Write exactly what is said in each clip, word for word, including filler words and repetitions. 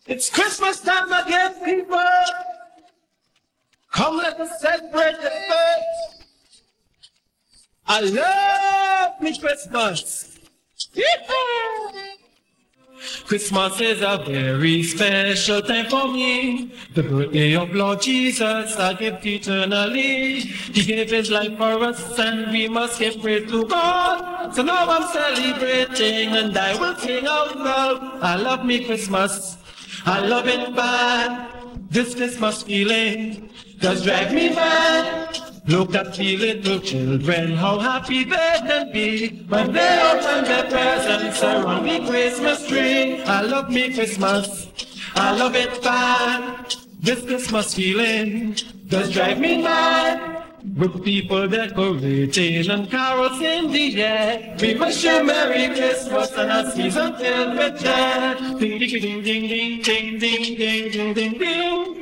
It's Christmas time again, people. Come, let us celebrate the first. I love me Christmas. Yeah. Christmas is a very special time for me. The birthday of Lord Jesus, a gift eternally. He gave his life for us and we must give praise to God. So now I'm celebrating and I will sing out loud. I love me Christmas. I love it bad. This Christmas feeling does drive me mad. Look at the little children, how happy they can be when they open their presents around the Christmas tree. I love me Christmas, I love it bad. This Christmas feeling does drive me mad. With people decorating and carols in the air, we wish you Merry Christmas and a season filled with joy. Ding ding ding ding ding ding ding ding ding ding ding.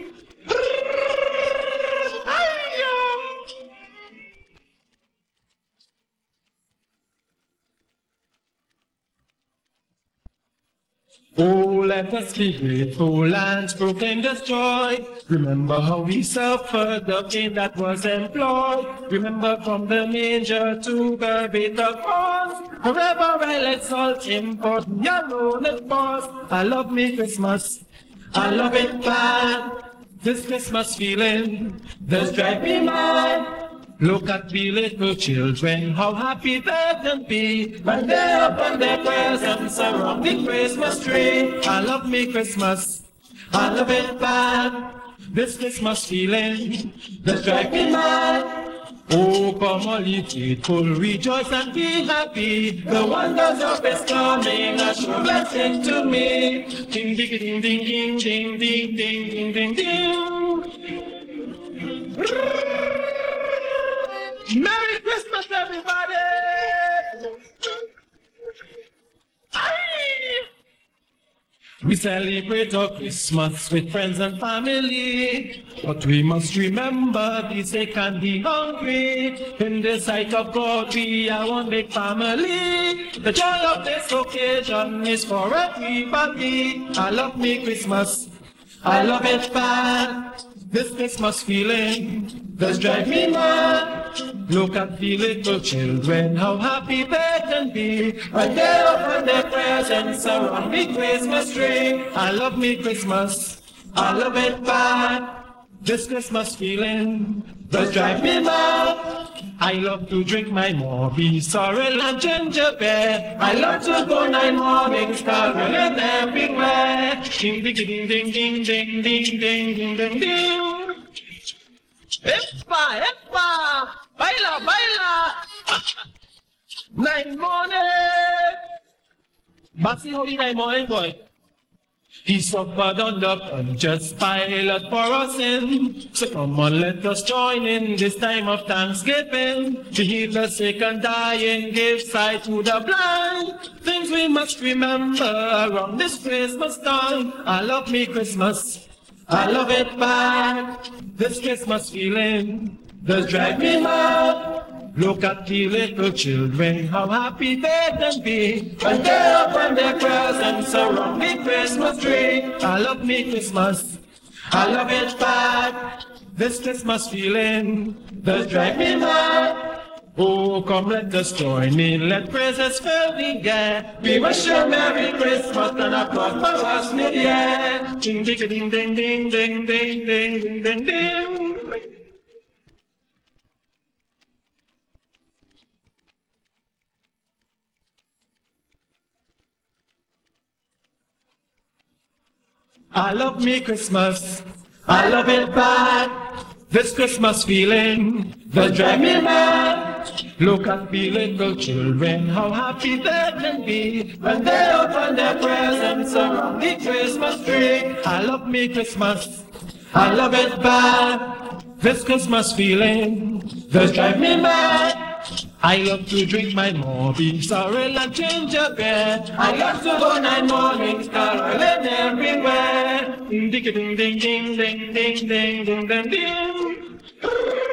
Oh, let us be grateful and proclaim this joy. Remember how we suffered the pain that was employed. Remember from the manger to the bitter cross. Forever I'll exalt him for the alone cause. I love me Christmas, I love it bad. This Christmas feeling does drive me mad. Look at the little children, how happy they can be when they open their presents around the Christmas tree. I love me Christmas, I love it bad. This Christmas feeling does drive me mad. Oh, come all ye faithful, rejoice and be happy. The wonders of His coming are sure blessing to me. Ding ding ding ding ding ding ding ding ding ding. Merry Christmas, everybody! Aye. We celebrate our Christmas with friends and family, but we must remember the sick and the hungry. In the sight of God, we are one big family. The joy of this occasion is for everybody. I love me Christmas, I love it bad. This Christmas feeling does drive me mad. Look at the little children, how happy they can be when they open their presents around the Christmas tree. I love me Christmas, I love it bad. This Christmas feeling does drive me mad. I love to drink my Morbie, sorrel and ginger beer. I love to go nine mornings caroling everywhere. Ding ding ding ding ding ding ding ding ding ding ding. Epa, epa, baila, baila. Nine morning. Basi holy nine morning boy. He suffered on the Pontius Pilate for our sin. So come on, let us join in this time of thanksgiving. To heal the sick and dying, give sight to the blind. Things we must remember around this Christmas time. I love me Christmas, I love it bad. This Christmas feeling does drive me mad. Look at the little children, how happy they can be when they open their presents around the Christmas tree. I love me Christmas, I love it bad. This Christmas feeling does drive me mad. Oh, come let us join in, let praises fill the air. We wish you Merry Christmas and a prosperous New Year. Ding ding ding ding ding ding ding ding ding ding. I love me Christmas, I love it bad. This Christmas feeling does drive me mad. Look at the little children, how happy they can be when they open their presents around the Christmas tree. I love me Christmas, I love it bad. This Christmas feeling does drive me mad. I love to drink my Morbie, sorrel and ginger beer. I love to go nine mornings caroling everywhere. Ding ding ding ding ding ding ding ding ding ding.